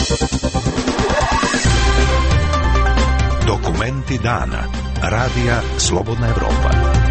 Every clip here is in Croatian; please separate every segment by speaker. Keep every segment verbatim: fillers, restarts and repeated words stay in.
Speaker 1: Dokumenti dana. Radija Slobodna Evropa.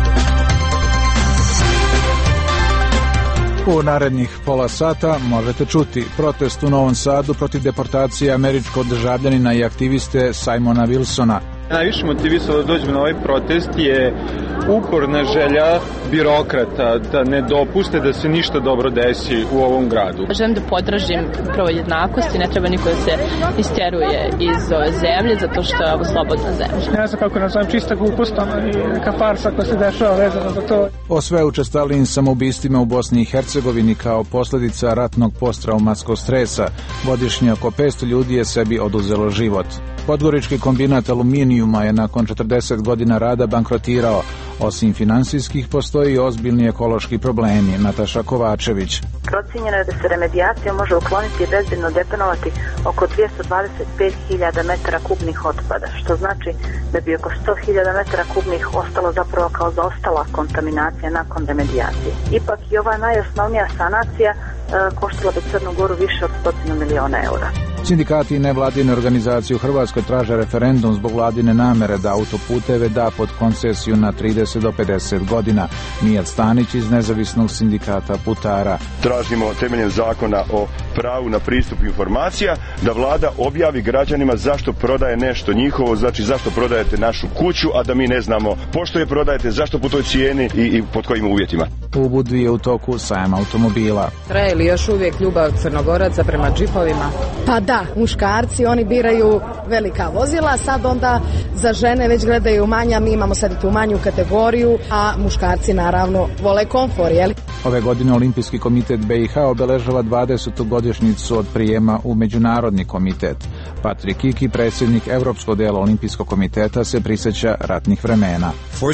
Speaker 2: U narednih pola sata možete čuti protest u Novom Sadu protiv deportacije američkog državljanina i aktiviste Simona Wilsona.
Speaker 3: Najviše motivisalo da dođemo na ovaj protest je uporna želja birokrata da ne dopuste da se ništa dobro desi u ovom gradu.
Speaker 4: Želim da podržim upravo jednakost i ne treba niko da se isteruje iz ove zemlje zato što je ovo slobodna zemlja.
Speaker 5: Ne znam kako nazovem, čista glupost i neka farsa koja se dešava vezano za to.
Speaker 2: O sve učestalijim samoubistvima u Bosni i Hercegovini kao posljedica ratnog posttraumatskog stresa godišnje oko petsto ljudi je sebi oduzelo život. Podgorički kombinat aluminijuma je nakon četrdeset godina rada bankrotirao. Osim finansijskih, postoji ozbiljni ekološki problemi. Nataša Kovačević.
Speaker 6: Procijenjeno je da se remedijacijom može ukloniti i bezbedno deponovati oko dvjesto dvadeset pet hiljada metara kubnih otpada, što znači da bi oko sto hiljada metara kubnih ostalo zapravo kao zaostala kontaminacija nakon remedijacije. Ipak i ova najosnovnija sanacija e, koštala bi Crnu Goru više od stotinu miliona eura.
Speaker 2: Sindikati i nevladine organizacije u Hrvatskoj traže referendum zbog vladine namere da autoputeve da pod koncesiju na trideset do pedeset godina. Mijat Stanić iz nezavisnog sindikata putara.
Speaker 7: Tražimo temeljem zakona o pravu na pristup informacija da vlada objavi građanima zašto prodaje nešto njihovo, znači zašto prodajete našu kuću, a da mi ne znamo pošto je prodajete, zašto po toj cijeni i, i pod kojim uvjetima.
Speaker 2: U Budvi je u toku sajam automobila.
Speaker 8: Traje li još uvijek ljubav Crnogoraca prema džipovima?
Speaker 9: Pa da, muškarci, oni biraju velika vozila, sad onda za žene već gledaju manja, mi imamo sad i tu manju kategoriju, a muškarci naravno vole komfor, jel?
Speaker 2: Ove godine Olimpijski komitet B i H obeležava dvadesetu godišnjicu od prijema u Međunarodni komitet. Patrik Kiki, predsjednik Evropskog dela Olimpijskog komiteta, se prisjeća ratnih vremena.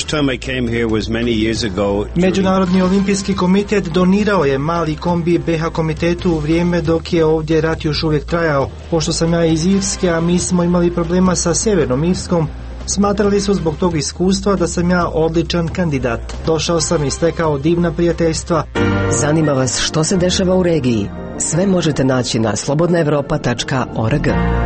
Speaker 10: Međunarodni olimpijski komitet donirao je mali kombi B H komitetu u vrijeme dok je ovdje rat još uvijek trajao. Pošto sam ja iz Irske, a mi smo imali problema sa Sjevernom Irskom, smatrali su zbog tog iskustva da sam ja odličan kandidat. Došao sam i stekao divna prijateljstva.
Speaker 11: Zanima vas što se dešava u regiji? Sve možete naći na slobodna evropa tačka org.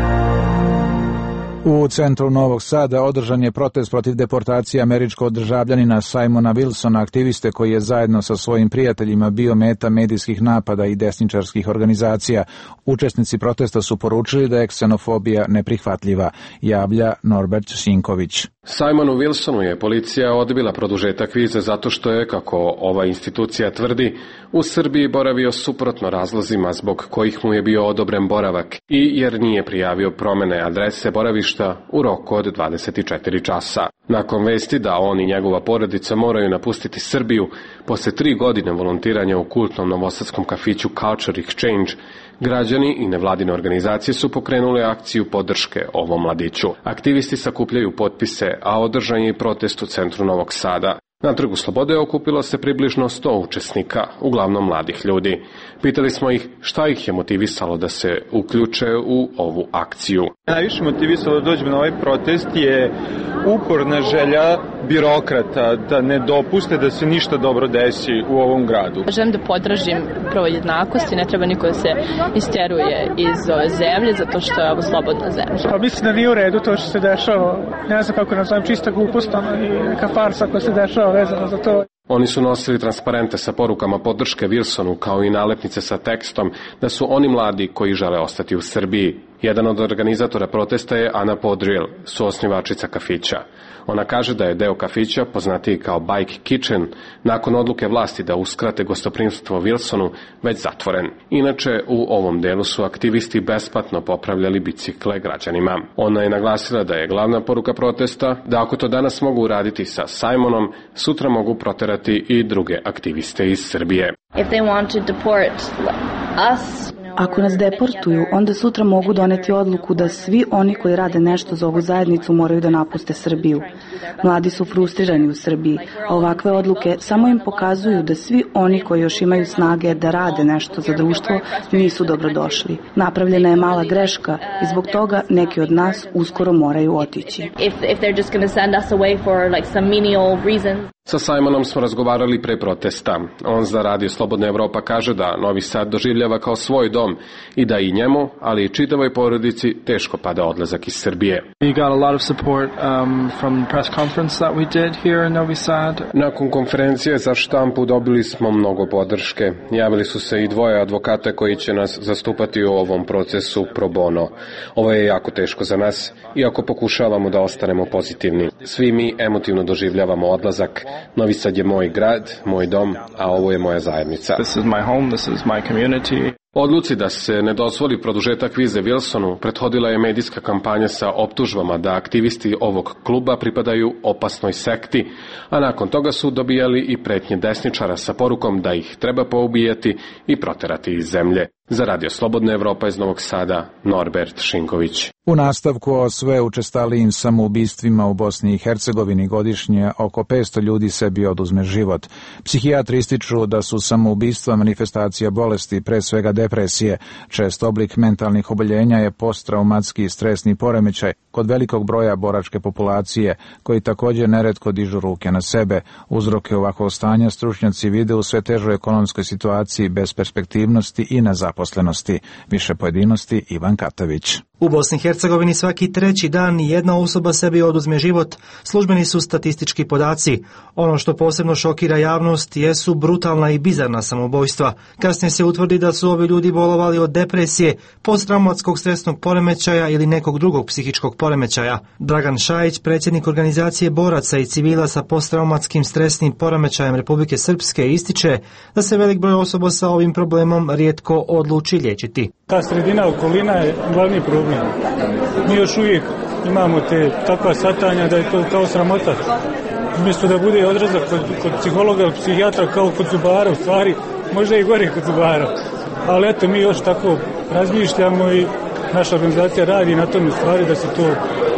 Speaker 2: U centru Novog Sada održan je protest protiv deportacije američkog državljanina Simona Wilsona, aktiviste koji je zajedno sa svojim prijateljima bio meta medijskih napada i desničarskih organizacija. Učesnici protesta su poručili da je ksenofobija neprihvatljiva, javlja Norbert Sinković.
Speaker 12: Simonu Wilsonu je policija odbila produžetak vize zato što je, kako ova institucija tvrdi, u Srbiji boravio suprotno razlozima zbog kojih mu je bio odobren boravak i jer nije prijavio promjene adrese boravišta u roku od dvadeset četiri časa. Nakon vesti da on i njegova porodica moraju napustiti Srbiju, posle tri godine volontiranja u kultnom novosadskom kafiću Culture Exchange, građani i nevladine organizacije su pokrenuli akciju podrške ovom mladiću. Aktivisti sakupljaju potpise, a održan je i protest u centru Novog Sada. Na Trgu Slobode okupilo se približno sto učesnika, uglavnom mladih ljudi. Pitali smo ih šta ih je motivisalo da se uključe u ovu akciju.
Speaker 3: Najviše motivisalo da dođemo na ovaj protest je uporna želja birokrata da ne dopuste da se ništa dobro desi u ovom gradu.
Speaker 4: Želim da podržim upravo jednakost i ne treba niko da se isteruje iz ove zemlje zato što je ovo slobodna zemlja.
Speaker 5: Pa mislim da nije u redu to što se dešava. Ne znam kako nazovem, čista glupost i neka farsa koja se dešava vezano za to.
Speaker 12: Oni su nosili transparente sa porukama podrške Wilsonu kao i nalepnice sa tekstom da su oni mladi koji žele ostati u Srbiji. Jedan od organizatora protesta je Ana Podriel, suosnivačica kafića. Ona kaže da je deo kafića, poznatiji kao Bike Kitchen, nakon odluke vlasti da uskrate gostoprimstvo Wilsonu, već zatvoren. Inače, u ovom delu su aktivisti besplatno popravljali bicikle građanima. Ona je naglasila da je glavna poruka protesta da ako to danas mogu uraditi sa Simonom, sutra mogu proterati i druge aktiviste iz Srbije.
Speaker 13: If they want to deport us,
Speaker 14: Ako nas deportuju, onda sutra mogu doneti odluku da svi oni koji rade nešto za ovu zajednicu moraju da napuste Srbiju. Mladi su frustrirani u Srbiji, a ovakve odluke samo im pokazuju da svi oni koji još imaju snage da rade nešto za društvo nisu dobrodošli. Napravljena je mala greška i zbog toga neki od nas uskoro moraju otići.
Speaker 12: Sa Simonom smo razgovarali pre protesta. On za Radio Slobodna Evropa kaže da Novi Sad doživljava kao svoj dom i da i njemu, ali i čitavoj porodici teško pada odlazak iz Srbije. Nakon konferencije za štampu dobili smo mnogo podrške. Javili su se i dvoje advokata koji će nas zastupati u ovom procesu pro bono. Ovo je jako teško za nas, iako pokušavamo da ostanemo pozitivni. Svi mi emotivno doživljavamo odlazak. Novi Sad je moj grad, moj dom, a ovo je moja zajednica.
Speaker 15: This is my home, this is my community.
Speaker 12: Odluci da se ne dozvoli produžetak vize Wilsonu prethodila je medijska kampanja sa optužbama da aktivisti ovog kluba pripadaju opasnoj sekti, a nakon toga su dobijali i pretnje desničara sa porukom da ih treba poubijati i proterati iz zemlje. Za Radio Slobodna Evropa iz Novog Sada, Norbert Šinković.
Speaker 2: U nastavku o sve učestalijim samoubistvima u Bosni i Hercegovini godišnje oko petsto ljudi sebi oduzme život. Psihijatri ističu da su samoubistva manifestacija bolesti, pre svega depresije. Čest oblik mentalnih oboljenja je posttraumatski stresni poremećaj kod velikog broja boračke populacije, koji također neretko dižu ruke na sebe. Uzroke ovakvog stanja stručnjaci vide u sve težoj ekonomskoj situaciji, bez perspektivnosti i nezaposlenosti. Više pojedinosti Ivan Katavić.
Speaker 10: U Bosni i Hercegovini svaki treći dan jedna osoba sebi oduzme život. Službeni su statistički podaci. Ono što posebno šokira javnost jesu brutalna i bizarna samoubojstva. Kasnije se utvrdi da su ovi ljudi bolovali od depresije, posttraumatskog stresnog poremećaja ili nekog drugog psihičkog poremećaja. Dragan Šajić, predsjednik organizacije boraca i civila sa posttraumatskim stresnim poremećajem Republike Srpske, ističe da se velik broj osoba sa ovim problemom rijetko odluči liječiti.
Speaker 5: Ta sredina okolina je glavni problem. Mi još uvijek imamo te takva satanja da je to kao sramota. Umjesto da bude odrazak kod, kod psihologa ili psihijatra kao kod zubara, u stvari možda i gore kod zubara. Ali eto, mi još tako razmišljamo i naša organizacija radi na tome, u stvari da se to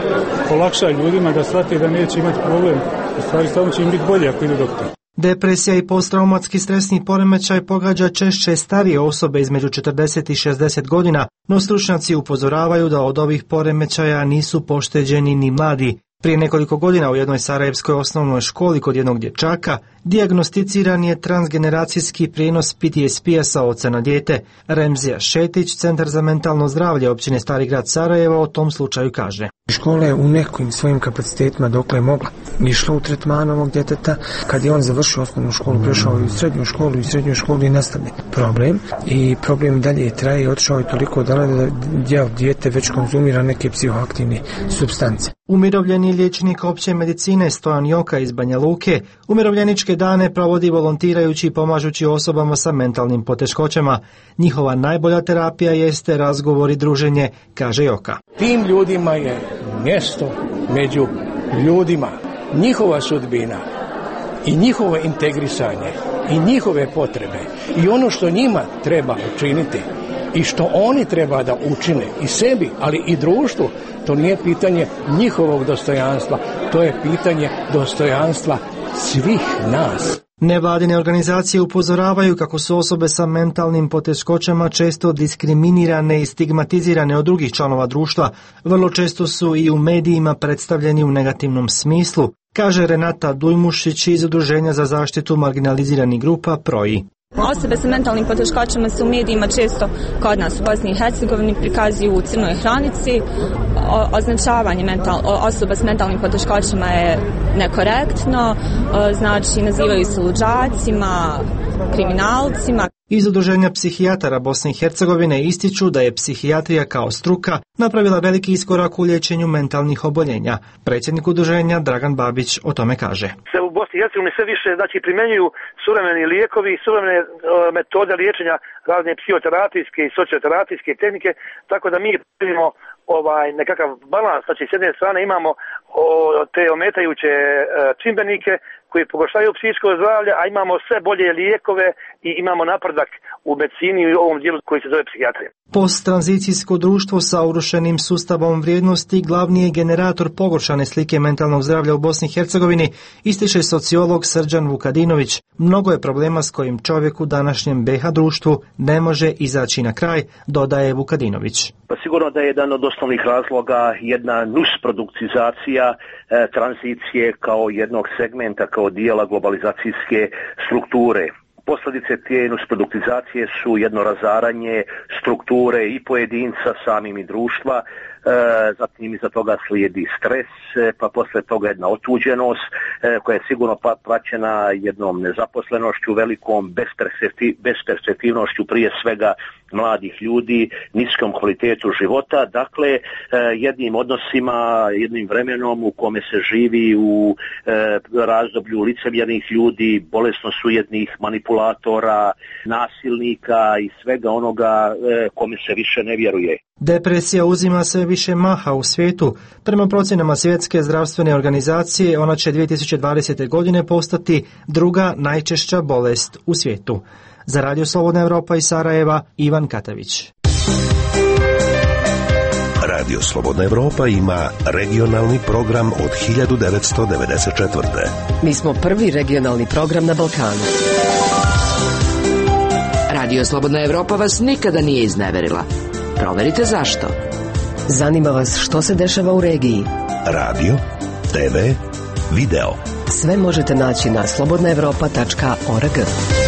Speaker 5: olakša ljudima, da shvate da neće imati problem. U stvari samo će im biti bolje ako idu doktor.
Speaker 10: Depresija i posttraumatski stresni poremećaj pogađa češće starije osobe između četrdeset i šezdeset godina, no stručnjaci upozoravaju da od ovih poremećaja nisu pošteđeni ni mladi. Prije nekoliko godina u jednoj sarajevskoj osnovnoj školi kod jednog dječaka dijagnosticiran je transgeneracijski prijenos P T S P-a sa oca na dijete. Remzija Šetić, Centar za mentalno zdravlje općine Stari grad Sarajevo, o tom slučaju kaže.
Speaker 16: Škola je u nekim svojim kapacitetima dokle je mogla išla u tretman ovog djeteta. Kad je on završio osnovnu školu, prešao i u srednju školu i srednju školu i nastavljen problem. I problem dalje traje i otišao je toliko dalje da dijete već konzumira neke psihoaktivne supstance.
Speaker 10: Umirovljeni liječnik opće medicine Stojan Joka iz Banja Luke umirovljeničke dane provodi volontirajući i pomažući osobama sa mentalnim poteškoćama. Njihova najbolja terapija jeste razgovor i druženje, kaže Joka.
Speaker 17: Tim ljudima je mjesto među ljudima, njihova sudbina i njihovo integrisanje i njihove potrebe i ono što njima treba učiniti i što oni treba da učine i sebi, ali i društvu, to nije pitanje njihovog dostojanstva, to je pitanje dostojanstva svih nas.
Speaker 10: Nevladine organizacije upozoravaju kako su osobe sa mentalnim poteškoćama često diskriminirane i stigmatizirane od drugih članova društva. Vrlo često su i u medijima predstavljeni u negativnom smislu, kaže Renata Dujmušić iz Udruženja za zaštitu marginaliziranih grupa PROI.
Speaker 18: Osobe sa mentalnim poteškoćama se u medijima često kod nas u Bosni i Hercegovini prikazuju u crnoj hranici. O, označavanje mental, osoba s mentalnim poteškoćama je nekorektno, o, znači nazivaju se luđacima, kriminalcima.
Speaker 10: Iz Udruženja psihijatara Bosne i Hercegovine ističu da je psihijatrija kao struka napravila veliki iskorak u liječenju mentalnih oboljenja. Predsjednik udruženja Dragan Babić o tome kaže.
Speaker 19: Se u Bosni i Hercegovini sve više znači primjenjuju suvremeni lijekovi i suvremene uh, metode liječenja, razne psihoterapijske i socioterapijske tehnike, tako da mi primimo ovaj nekakav balans, znači s jedne strane imamo o, te ometajuće uh, čimbenike koji pogoršaju psihičko zdravlje, a imamo sve bolje lijekove i imamo napredak u medicini i u ovom dijelu koji se zove psihijatrija.
Speaker 10: Posttranzicijsko društvo sa urušenim sustavom vrijednosti glavni je generator pogoršane slike mentalnog zdravlja u Bosni i Hercegovini, ističe sociolog Srđan Vukadinović. Mnogo je problema s kojim čovjek u današnjem B iH društvu ne može izaći na kraj, dodaje Vukadinović.
Speaker 20: Pa sigurno da je jedan od osnovnih razloga jedna nusprodukcizacija e, tranzicije kao jednog segmenta, kao dijela globalizacijske strukture. Posljedice te nusproduktizacije su jedno razaranje strukture i pojedinca, samim i društva, E, zatim iza toga slijedi stres, e, pa posle toga jedna otuđenost e, koja je sigurno pa, praćena jednom nezaposlenošću, velikom besperspektivnošću prije svega mladih ljudi, niskom kvalitetu života, dakle e, jednim odnosima, jednim vremenom u kome se živi u e, razdoblju licemjernih ljudi, bolesno sujetnih manipulatora, nasilnika i svega onoga e, kome se više ne vjeruje.
Speaker 10: Depresija uzima sve više maha u svijetu. Prema procjenama Svjetske zdravstvene organizacije, ona će dvije tisuće dvadesete. godine postati druga najčešća bolest u svijetu. Za Radio Slobodna Evropa iz Sarajeva, Ivan Katavić.
Speaker 1: Radio Slobodna Evropa ima regionalni program od hiljadu devetsto devedeset četvrte.
Speaker 11: Mi smo prvi regionalni program na Balkanu.
Speaker 21: Radio Slobodna Evropa vas nikada nije izneverila. Proverite zašto.
Speaker 11: Zanima vas što se dešava u regiji.
Speaker 1: Radio, te ve, video.
Speaker 11: Sve možete naći na slobodna evropa tačka org.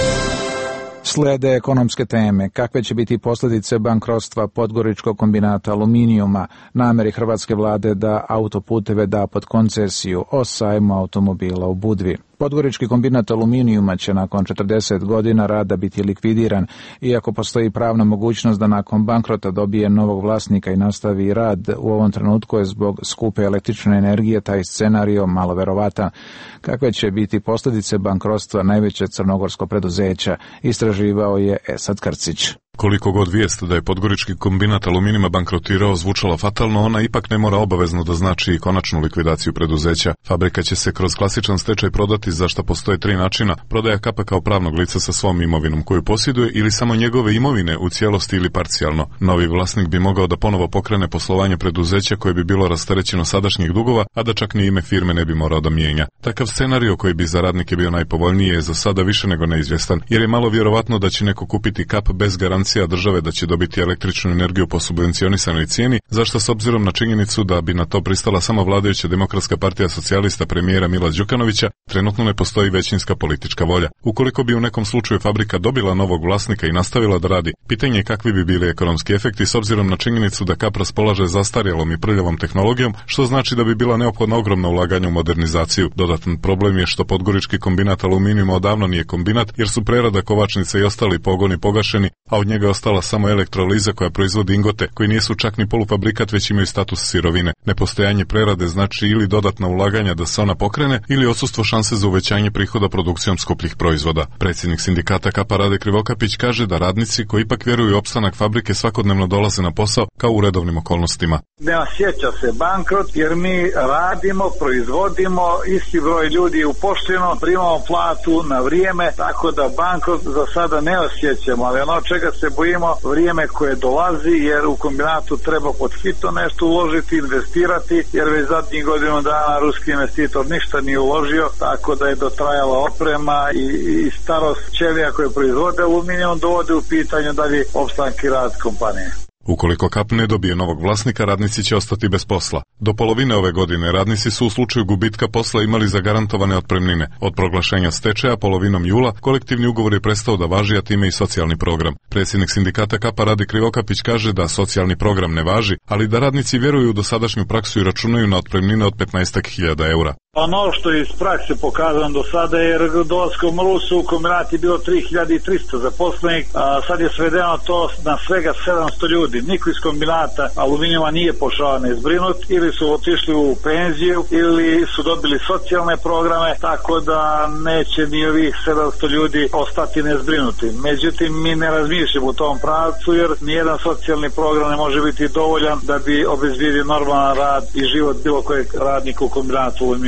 Speaker 2: Slede ekonomske teme. Kakve će biti posljedice bankrotstva Podgoričkog kombinata aluminijuma, nameri hrvatske vlade da autoputeve da pod koncesiju, o sajmu automobila u Budvi. Podgorički kombinat aluminijuma će nakon četrdeset godina rada biti likvidiran, iako postoji pravna mogućnost da nakon bankrota dobije novog vlasnika i nastavi rad. U ovom trenutku je zbog skupe električne energije taj scenario malo verovatan. Kakve će biti posljedice bankrotstva najveće crnogorsko preduzeća, istraživao je Esad Krcić.
Speaker 22: Koliko god vijest da je Podgorički kombinat aluminijuma bankrotirao zvučala fatalno, ona ipak ne mora obavezno da znači i konačnu likvidaciju preduzeća. Fabrika će se kroz klasičan stečaj prodati, za što postoje tri načina: prodaja K A P-a kao pravnog lica sa svom imovinom koju posjeduje ili samo njegove imovine u cijelosti ili parcijalno. Novi vlasnik bi mogao da ponovo pokrene poslovanje preduzeća koje bi bilo rasterećeno sadašnjih dugova, a da čak ni ime firme ne bi morao da mijenja. Takav scenario koji bi za radnike bio najpovoljniji je za sada više nego neizvjestan, jer je malo vjerovatno da će neko kupiti K A P bez garancije države da će dobiti električnu energiju po subvencionisanoj cijeni, zašto s obzirom na činjenicu da bi na to pristala samo vladajuća Demokratska partija socijalista premijera Mila Đukanovića, trenutno ne postoji većinska politička volja. Ukoliko bi u nekom slučaju fabrika dobila novog vlasnika i nastavila da radi, pitanje je kakvi bi bili ekonomski efekti s obzirom na činjenicu da K A P raspolaže zastarjelom i prljavom tehnologijom, što znači da bi bila neophodna ogromna ulaganja u modernizaciju. Dodatan problem je što Podgorički kombinat aluminijuma odavno nije kombinat, jer su prerada, kovačnice i ostali pogoni pogašeni, a od njega je ostala samo elektroliza koja proizvodi ingote, koji nisu čak ni polufabrikat, već imaju status sirovine. Nepostojanje prerade znači ili dodatna ulaganja da se ona pokrene, ili odsustvo šanse za uvećanje prihoda produkcijom skupljih proizvoda. Predsjednik sindikata K A P-a Rade Krivokapić kaže da radnici koji ipak vjeruju u opstanak fabrike svakodnevno dolaze na posao kao u redovnim okolnostima.
Speaker 23: Ne osjeća se bankrot jer mi radimo, proizvodimo, isti broj ljudi je uposleno, primamo platu na vrijeme, tako da bankrot za sada ne osjećamo, ali ono čega se bojimo, vrijeme koje dolazi, jer u kombinatu treba pod hitno nešto uložiti, investirati, jer već zadnjih godinu dana ruski investitor ništa nije uložio, tako da je dotrajala oprema i, i starost ćelija koje proizvode aluminijum dovode u pitanje dalje opstanak i rad kompanije.
Speaker 22: Ukoliko K A P ne dobije novog vlasnika, radnici će ostati bez posla. Do polovine ove godine radnici su u slučaju gubitka posla imali zagarantovane otpremnine. Od proglašenja stečaja polovinom jula kolektivni ugovor je prestao da važi, a time i socijalni program. Predsjednik sindikata K A P-a Rade Krivokapić kaže da socijalni program ne važi, ali da radnici vjeruju u dosadašnju praksu i računaju na otpremnine od petnaest hiljada eura.
Speaker 23: Ono što je iz prakse pokazano do sada, jer dolaskom Rusu u kombinat je bilo tri hiljade trista zaposlenih, a sad je svedeno to na svega sedamsto ljudi. Niko iz kombinata aluminijuma nije pošao nezbrinut, ili su otišli u penziju, ili su dobili socijalne programe, tako da neće ni ovih sedamsto ljudi ostati nezbrinuti. Međutim, mi ne razmišljamo u tom pravcu, jer nijedan socijalni program ne može biti dovoljan da bi obezbijedio normalan rad i život bilo kojeg radnika u kombinatu aluminijuma.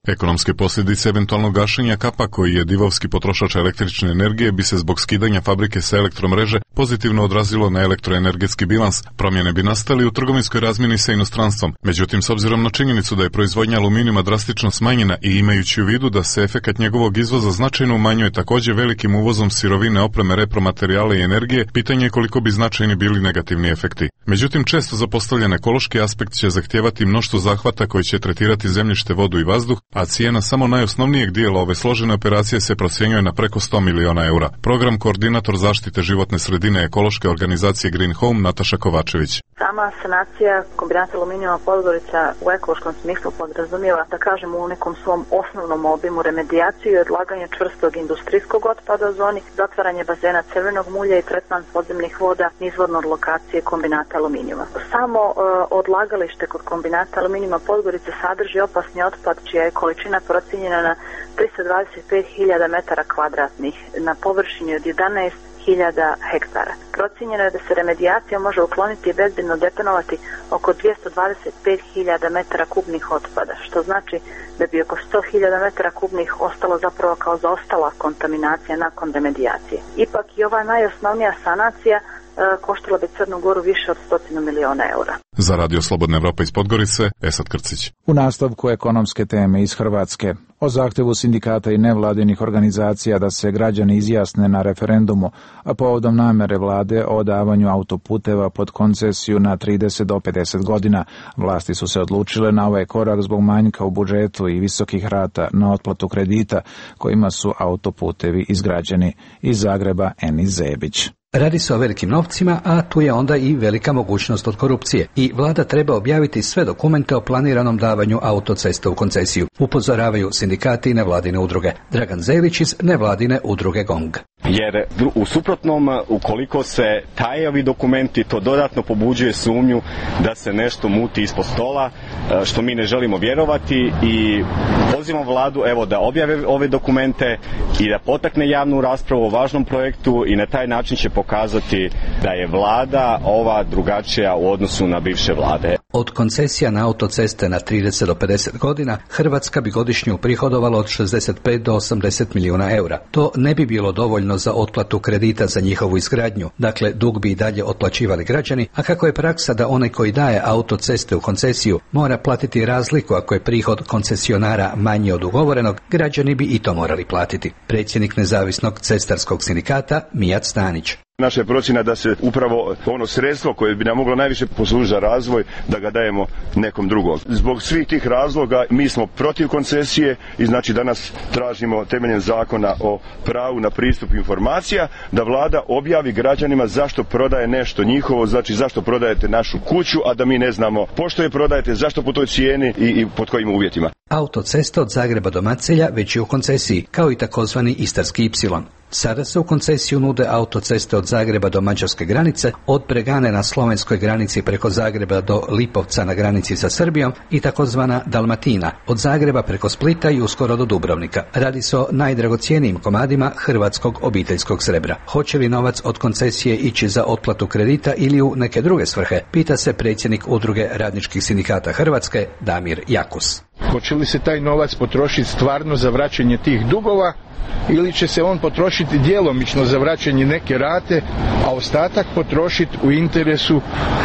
Speaker 22: Ekonomske posljedice eventualnog gašenja Kapa, koji je divovski potrošač električne energije, bi se zbog skidanja fabrike sa elektromreže pozitivno odrazilo na elektroenergetski bilans. Promjene bi nastali u trgovinskoj razmjeni sa inostranstvom. Međutim, s obzirom na činjenicu da je proizvodnja aluminijuma drastično smanjena i imajući u vidu da se efekat njegovog izvoza značajno umanjuje također velikim uvozom sirovine, opreme, repromaterijala i energije, pitanje je koliko bi značajni bili negativni efekti. Međutim, često zapostavljen ekološki aspekt će zahtijevati mnoštvo zahvata koji će tretirati zemljište, vodu i vazduh, a cijena samo najosnovnijeg dijela ove složene operacije se procjenjuje na preko sto miliona eura. Program koordinator zaštite životne sredine ekološke organizacije Green Home Nataša Kovačević.
Speaker 6: Sama sanacija kombinata aluminijuma Podgorica u ekološkom smislu podrazumijeva, da kažemo, u nekom svom osnovnom obimu remedijaciju i odlaganje čvrstog industrijskog otpada u zoni, zatvaranje bazena crvenog mulja i tretman podzemnih voda izvorno od lokacije kombinata aluminijuma. Samo e, odlagalište kod kombinata aluminijuma Podgorica sadrži opasni otpad čija je količina procijenjena na tristo dvadeset pet hiljada metara kvadratnih na površini od jedanaest hiljada hektara. Procijenjeno je da se remedijacija može ukloniti i bezbedno deponovati oko dvjesto dvadeset pet hiljada metara kubnih otpada, što znači da bi oko sto hiljada metara kubnih ostalo zapravo kao zaostala kontaminacija nakon remedijacije. Ipak i ova najosnovnija sanacija koštala bi Crnu Goru više od stotinu miliona eura.
Speaker 22: Za Radio Slobodna Evropa iz Podgorice, Esad Krcić.
Speaker 2: U nastavku ekonomske teme iz Hrvatske. O zahtjevu sindikata i nevladinih organizacija da se građani izjasne na referendumu, a povodom namere vlade o davanju autoputeva pod koncesiju na trideset do pedeset godina, vlasti su se odlučile na ovaj korak zbog manjka u budžetu i visokih rata na otplatu kredita kojima su autoputevi izgrađeni. Iz Zagreba, Enis Zebić.
Speaker 7: Radi se o velikim novcima, a tu je onda i velika mogućnost od korupcije i vlada treba objaviti sve dokumente o planiranom davanju autocesta u koncesiju, upozoravaju sindikati i nevladine udruge. Dragan Zelić iz nevladine udruge GONG.
Speaker 8: Jer u suprotnom, ukoliko se taje ovi dokumenti, to dodatno pobuđuje sumnju da se nešto muti ispod stola, što mi ne želimo vjerovati, i pozivam vladu evo da objave ove dokumente i da potakne javnu raspravu o važnom projektu i na taj način će pokazati da je vlada ova drugačija u odnosu na bivše vlade.
Speaker 7: Od koncesija na autoceste na trideset do pedeset godina Hrvatska bi godišnje uprihodovala od šezdeset pet do osamdeset milijuna eura. To ne bi bilo dovoljno za otplatu kredita za njihovu izgradnju, dakle dug bi i dalje otplaćivali građani, a kako je praksa da onaj koji daje autoceste u koncesiju mora platiti razliku ako je prihod koncesionara manji od ugovorenog, građani bi i to morali platiti. Predsjednik nezavisnog cestarskog sindikata Mijat Stanić.
Speaker 24: Naša je procjena da se upravo ono sredstvo koje bi nam moglo najviše poslužiti za razvoj, da ga dajemo nekom drugom. Zbog svih tih razloga mi smo protiv koncesije i znači danas tražimo temeljem zakona o pravu na pristup informacija da vlada objavi građanima zašto prodaje nešto njihovo, znači zašto prodajete našu kuću, a da mi ne znamo pošto je prodajete, zašto po toj cijeni i, i pod kojim uvjetima.
Speaker 7: Autocesta od Zagreba do Macelja već je u koncesiji, kao i takozvani Istarski ipsilon. Sada se u koncesiju nude autoceste od Zagreba do mađarske granice, od Bregane na slovenskoj granici preko Zagreba do Lipovca na granici sa Srbijom i takozvana Dalmatina, od Zagreba preko Splita i uskoro do Dubrovnika. Radi se o najdragocjenijim komadima hrvatskog obiteljskog srebra. Hoće li novac od koncesije ići za otplatu kredita ili u neke druge svrhe, pita se predsjednik Udruge radničkih sindikata Hrvatske Damir Jakus.
Speaker 25: Hoće li se taj novac potrošiti stvarno za vraćanje tih dugova ili će se on potrošiti djelomično za vraćanje neke rate, a ostatak potrošiti u interesu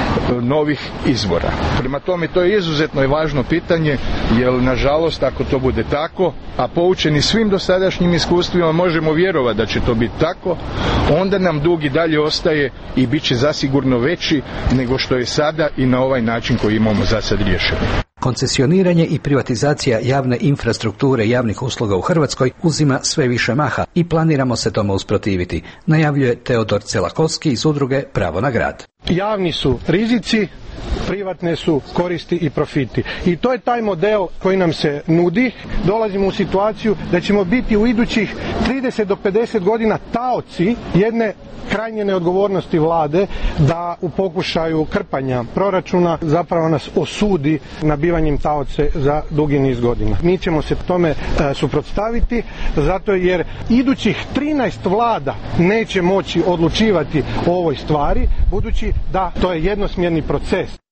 Speaker 25: novih izvora. Prema tome, to je izuzetno važno pitanje, jer nažalost ako to bude tako, a poučeni svim dosadašnjim iskustvima možemo vjerovati da će to biti tako, onda nam dug i dalje ostaje i bit će zasigurno veći nego što je sada i na ovaj način koji imamo za sad riješeno.
Speaker 7: Koncesioniranje i privatizacija javne infrastrukture i javnih usluga u Hrvatskoj uzima sve više maha i planiramo se tome usprotiviti, najavljuje Teodor Celakovski iz udruge Pravo na grad.
Speaker 26: Javni su rizici, privatne su koristi i profiti. I to je taj model koji nam se nudi. Dolazimo u situaciju da ćemo biti u idućih trideset do pedeset godina taoci jedne krajnje neodgovornosti vlade da u pokušaju krpanja proračuna zapravo nas osudi nabivanjem taoce za dugi niz godina. Mi ćemo se tome e, suprotstaviti zato jer idućih trinaest vlada neće moći odlučivati o ovoj stvari budući da to je jednosmjerni proces.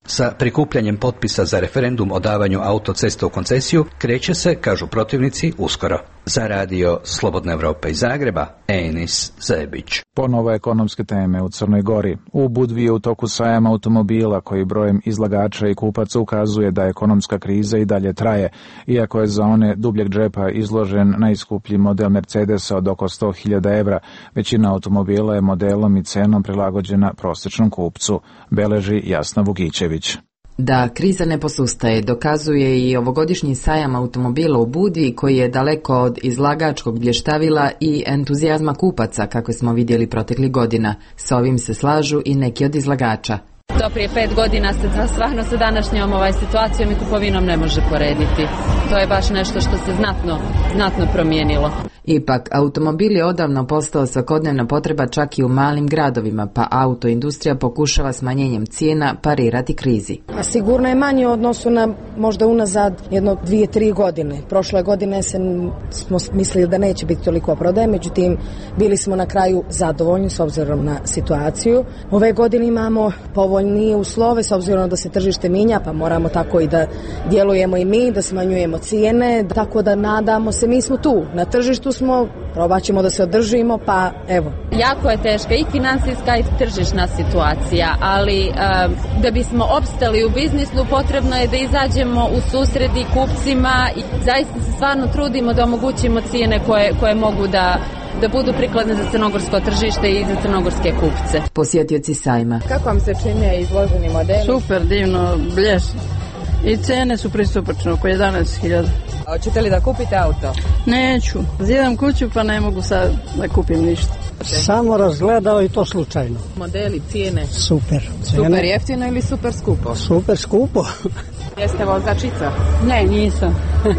Speaker 7: Sa prikupljanjem potpisa za referendum o davanju autoceste u koncesiju kreće se, kažu protivnici, uskoro. Za radio Slobodna Evropa iz Zagreba, Enis Zebić.
Speaker 2: Ponovo ekonomske teme u Crnoj Gori. U Budvi je u toku sajam automobila koji brojem izlagača i kupaca ukazuje da ekonomska kriza i dalje traje, iako je za one dubljeg džepa izložen najskuplji model Mercedesa od oko sto hiljada evra. Većina automobila je modelom i cenom prilagođena prosječnom kupcu, beleži Jasna Vugićević.
Speaker 3: Da kriza ne posustaje dokazuje i ovogodišnji sajam automobila u Budvi koji je daleko od izlagačkog blještavila i entuzijazma kupaca kako smo vidjeli proteklih godina. S ovim se slažu i neki od izlagača.
Speaker 4: To prije pet godina se stvarno sa današnjom ovaj situacijom i kupovinom ne može porediti. To je baš nešto što se znatno, znatno promijenilo.
Speaker 3: Ipak, automobil je odavno postao svakodnevna potreba čak i u malim gradovima, pa autoindustrija pokušava smanjenjem cijena parirati krizi.
Speaker 9: A sigurno je manje u odnosu na možda unazad jedno dvije, tri godine. Prošle godine se, smo mislili da neće biti toliko prodaje, međutim bili smo na kraju zadovoljni s obzirom na situaciju. Ove godine imamo povoljnije uslove s obzirom da se tržište mijenja, pa moramo tako i da djelujemo i mi, da smanjujemo cijene, tako da nadamo se, mi smo tu na tržištu smo, probat ćemo da se održimo, pa evo.
Speaker 4: Jako je teška i financijska i tržišna situacija, ali um, da bismo opstali u biznisu potrebno je da izađemo u susret i kupcima i zaista se stvarno trudimo da omogućimo cijene koje, koje mogu da da budu prikladne za crnogorsko tržište i za crnogorske kupce.
Speaker 3: Posjetioci sajma.
Speaker 9: Kako vam se čine izloženi modeli?
Speaker 13: Super, divno, bljesno. I cene su pristupačne, oko jedanaest hiljada.
Speaker 9: A hoćete li da kupite auto?
Speaker 13: Neću. Zidam kuću pa ne mogu sad da kupim ništa.
Speaker 14: Samo razgledao i to slučajno.
Speaker 4: Modeli, cijene?
Speaker 14: Super. Cijene.
Speaker 4: Super jeftino ili super skupo?
Speaker 14: Super skupo.
Speaker 4: Jeste vozačica?
Speaker 13: Ne, nisam.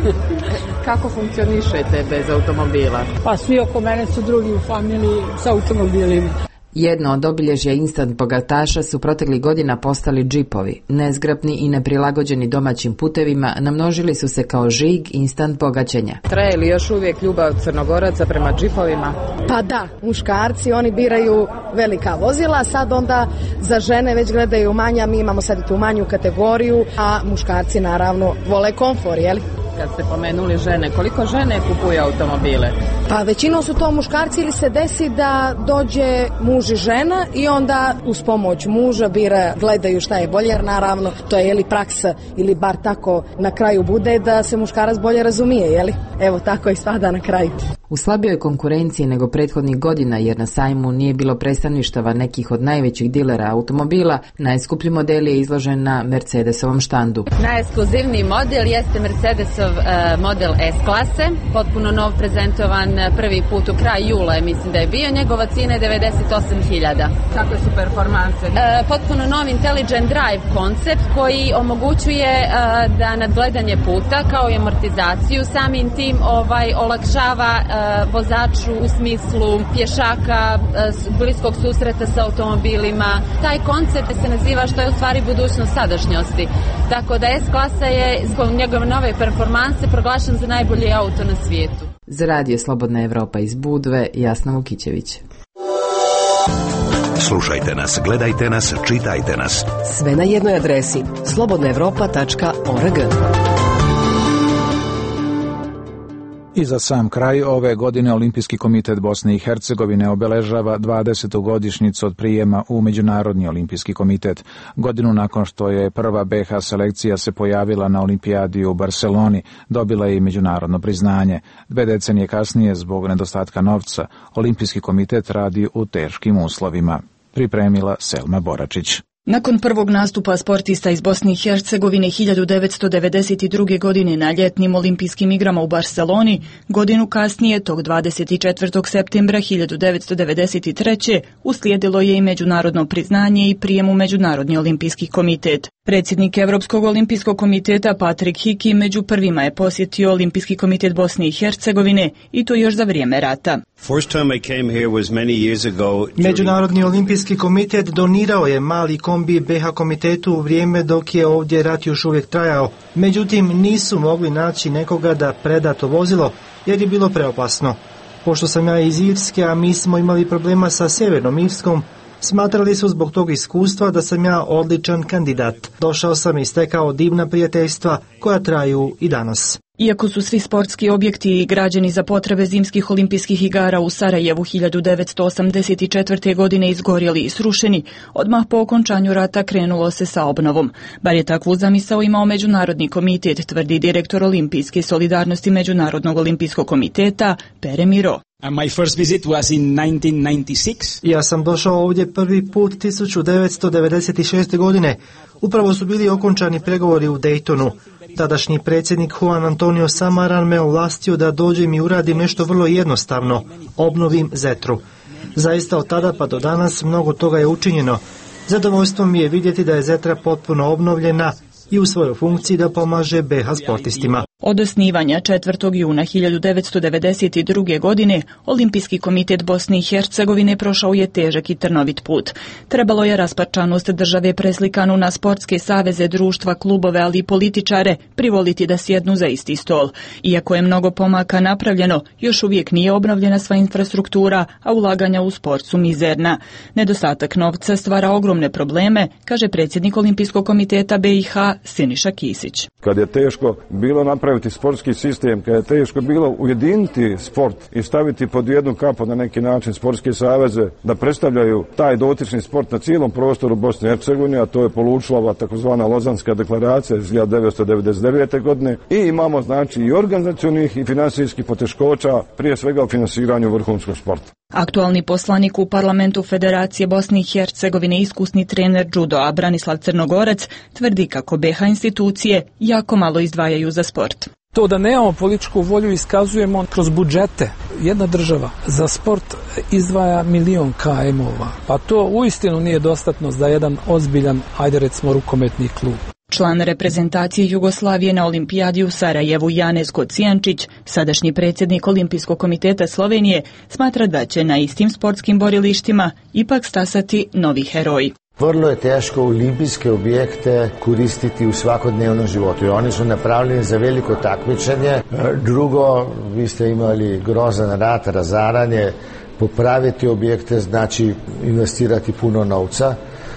Speaker 4: Kako funkcionišete bez automobila?
Speaker 13: Pa svi oko mene su drugi u familiji s automobilima.
Speaker 3: Jedno od obilježja instant bogataša su proteklih godina postali džipovi. Nezgrapni i neprilagođeni domaćim putevima namnožili su se kao žig instant bogaćenja.
Speaker 4: Traje li još uvijek ljubav Crnogoraca prema džipovima?
Speaker 9: Pa da, muškarci oni biraju velika vozila, sad onda za žene već gledaju manja, mi imamo sad i tu manju kategoriju, a muškarci naravno vole komfor, jeli?
Speaker 4: Kad ste pomenuli žene, koliko žene kupuje automobile?
Speaker 9: Pa većinom su to muškarci ili se desi da dođe muž i žena i onda uz pomoć muža bira, gledaju šta je bolje, jer naravno to je jeli praksa ili bar tako na kraju bude da se muškarac bolje razumije, jeli? Evo tako i spada na kraju.
Speaker 3: U slabijoj konkurenciji nego prethodnih godina, jer na sajmu nije bilo predstavništava nekih od najvećih dilera automobila, najskuplji model je izložen na Mercedesovom štandu.
Speaker 4: Najekskluzivniji model jeste Mercedesov uh, model S-klase, potpuno nov prezentovan prvi put u kraj jula, mislim da je bio, njegova cijena je devedeset osam hiljada. Kakve su performanse? Uh, potpuno nov Intelligent Drive koncept koji omogućuje uh, da nadgledanje puta kao i amortizaciju samim tim ovaj olakšava uh, vozaču u smislu pješaka, bliskog susreta sa automobilima. Taj koncept se naziva što je u stvari budućnost sadašnjosti. Tako da S-klasa je zbog njegove nove performanse proglašen za najbolji auto na svijetu.
Speaker 3: Za radio Slobodna Evropa iz Budve, Jasna Vukićević.
Speaker 1: Slušajte nas, gledajte nas, čitajte nas.
Speaker 11: Sve na jednoj adresi slobodna evropa tačka org.
Speaker 2: I za sam kraj, ove godine Olimpijski komitet Bosne i Hercegovine obeležava dvadesetu godišnjicu od prijema u Međunarodni olimpijski komitet. Godinu nakon što je prva B iH selekcija se pojavila na olimpijadi u Barceloni, dobila je i međunarodno priznanje. Dve decenije kasnije, zbog nedostatka novca, Olimpijski komitet radi u teškim uslovima. Pripremila Selma Boračić.
Speaker 15: Nakon prvog nastupa sportista iz Bosne i Hercegovine hiljadu devetsto devedeset druge. godine na ljetnim olimpijskim igrama u Barceloni, godinu kasnije, tog dvadeset četvrtog septembra hiljadu devetsto devedeset treće. uslijedilo je i međunarodno priznanje i prijem u Međunarodni olimpijski komitet. Predsjednik Europskog olimpijskog komiteta Patrick Hickey među prvima je posjetio Olimpijski komitet Bosne i Hercegovine i to još za vrijeme rata.
Speaker 10: Međunarodni olimpijski komitet donirao je mali kombi B iH komitetu u vrijeme dok je ovdje rat još uvijek trajao. Međutim, nisu mogli naći nekoga da preda to vozilo jer je bilo preopasno. Pošto sam ja iz Irske, a mi smo imali problema sa Sjevernom Irskom, Smatrali su zbog tog iskustva da sam ja odličan kandidat. Došao sam i stekao divna prijateljstva koja traju i danas.
Speaker 15: Iako su svi sportski objekti građeni za potrebe zimskih olimpijskih igara u Sarajevu hiljadu devetsto osamdeset četvrte. godine izgorjeli i srušeni, odmah po okončanju rata krenulo se sa obnovom. Bar je takvu zamisao imao Međunarodni komitet, tvrdi direktor Olimpijske solidarnosti Međunarodnog olimpijskog komiteta Pere Miro.
Speaker 5: My first visit was in nineteen ninety-six.
Speaker 10: Ja sam došao ovdje prvi put tisuću devetsto devedeset šeste. godine. Upravo su bili okončani pregovori u Daytonu. Tadašnji predsjednik Juan Antonio Samaran me ovlastio da dođem i uradim nešto vrlo jednostavno, obnovim Zetru. Zaista od tada pa do danas mnogo toga je učinjeno. Zadovoljstvo mi je vidjeti da je Zetra potpuno obnovljena i u svojoj funkciji da pomaže B H sportistima.
Speaker 15: Od osnivanja četvrtog juna hiljadu devetsto devedeset druge. godine Olimpijski komitet Bosne i Hercegovine prošao je težak i trnovit put. Trebalo je rasparčanost države preslikanu na sportske saveze, društva, klubove, ali i političare privoliti da sjednu za isti stol. Iako je mnogo pomaka napravljeno, još uvijek nije obnovljena sva infrastruktura, a ulaganja u sport su mizerna. Nedostatak novca stvara ogromne probleme, kaže predsjednik Olimpijskog komiteta B i H Siniša Kisić.
Speaker 12: Kad je teško bilo napraviti sportski sistem, kad je teško bilo ujediniti sport i staviti pod jednu kapu na neki način sportske saveze da predstavljaju taj dotični sport na cijelom prostoru Bosne i Hercegovine, a to je polučila ova takozvana Lozanska deklaracija iz hiljadu devetsto devedeset devete. godine i imamo znači i organizacionih i financijskih poteškoća, prije svega u finansiranju vrhunskog sporta.
Speaker 15: Aktualni poslanik u parlamentu Federacije Bosne i Hercegovine, iskusni trener judoa Branislav Crnogorac, tvrdi kako B H institucije jako malo izdvajaju za sport.
Speaker 16: To da nemamo političku volju iskazujemo kroz budžete. Jedna država za sport izdvaja milion kajmova, pa to uistinu nije dostatno za jedan ozbiljan, ajde recimo, rukometni klub.
Speaker 15: Član reprezentacije Jugoslavije na olimpijadi u Sarajevu Janez Kocijančić, sadašnji predsjednik Olimpijskog komiteta Slovenije, smatra da će na istim sportskim borilištima ipak stasati novi heroji.
Speaker 17: Vrlo je teško olimpijske objekte koristiti u svakodnevnom životu. Oni su napravljeni za veliko takmičenje. Drugo, vi ste imali grozan rat, razaranje. Popraviti objekte znači investirati puno novca.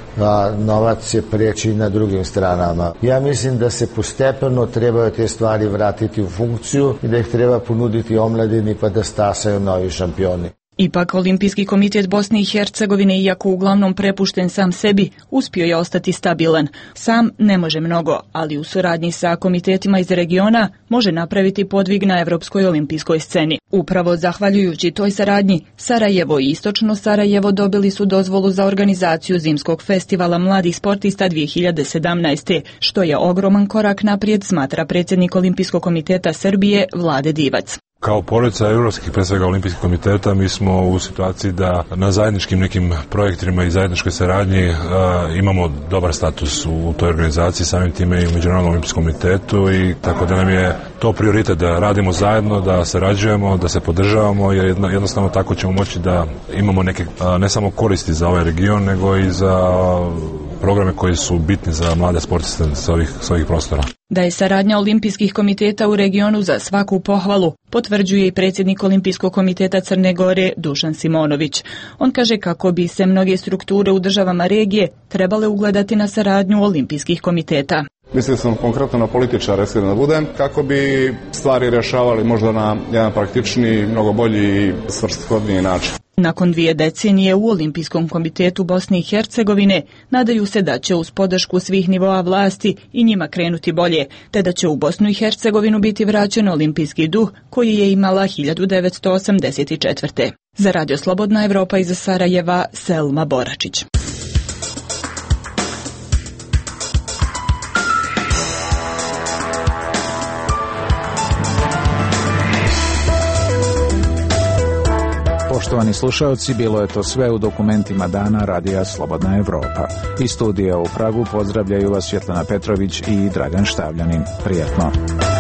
Speaker 17: A novac je preći na drugim stranama. Ja mislim da se postepeno trebaju te stvari vratiti u funkciju i da ih treba ponuditi omladini pa da stasaju novi šampioni.
Speaker 15: Ipak Olimpijski komitet Bosne i Hercegovine, iako uglavnom prepušten sam sebi, uspio je ostati stabilan. Sam ne može mnogo, ali u suradnji sa komitetima iz regiona može napraviti podvig na evropskoj olimpijskoj sceni. Upravo zahvaljujući toj saradnji, Sarajevo i Istočno Sarajevo dobili su dozvolu za organizaciju Zimskog festivala mladih sportista dvije hiljade sedamnaeste. što je ogroman korak naprijed, smatra predsjednik Olimpijskog komiteta Srbije Vlade Divac.
Speaker 18: Kao porodica europskih, pre svega olimpijskih komiteta, mi smo u situaciji da na zajedničkim nekim projektima i zajedničkoj saradnji uh, imamo dobar status u toj organizaciji, samim time i u Međunarodnom olimpijskom komitetu, i tako da nam je to prioritet da radimo zajedno, da sarađujemo, da se podržavamo, jer jedno, jednostavno tako ćemo moći da imamo neke uh, ne samo koristi za ovaj region, nego i za programe koji su bitni za mlade sportiste sa ovih, sa ovih prostora.
Speaker 15: Da je saradnja olimpijskih komiteta u regionu za svaku pohvalu, potvrđuje i predsjednik Olimpijskog komiteta Crne Gore Dušan Simonović. On kaže kako bi se mnoge strukture u državama regije trebale ugledati na saradnju olimpijskih komiteta.
Speaker 19: Mislio sam konkretno na političare, iskren da budem, kako bi stvari rješavali možda na jedan praktičniji, mnogo bolji i svrsishodniji način.
Speaker 15: Nakon dvije decenije u Olimpijskom komitetu Bosne i Hercegovine nadaju se da će uz podršku svih nivoa vlasti i njima krenuti bolje, te da će u Bosnu i Hercegovinu biti vraćen olimpijski duh koji je imala hiljadu devetsto osamdeset četvrte. Za Radio Slobodna Evropa iz Sarajeva, Selma Boračić.
Speaker 2: Poštovani slušalci, bilo je to sve u dokumentima dana Radija Slobodna Evropa. Iz studija u Pragu pozdravljaju vas Svjetlana Petrović i Dragan Štavljanin. Prijatno.